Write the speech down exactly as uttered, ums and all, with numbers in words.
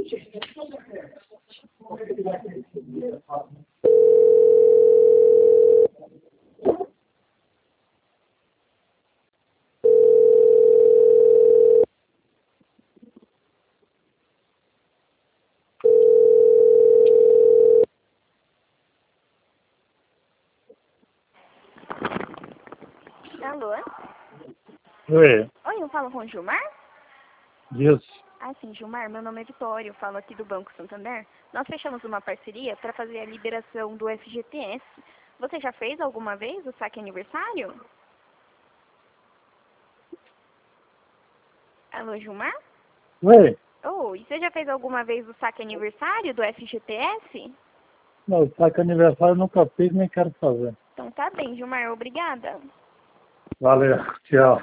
Alô? Oi, Oi, eu falo com o Gilmar? isso. Ah, sim, Gilmar, meu nome é Vitória, eu falo aqui do Banco Santander. Nós fechamos uma parceria para fazer a liberação do F G T S. Você já fez alguma vez o saque aniversário? Alô, Gilmar? Oi, Oi, você já fez alguma vez o saque aniversário do F G T S? não, saque aniversário eu nunca fiz nem quero fazer. Então tá bem, Gilmar, obrigada. Valeu, tchau.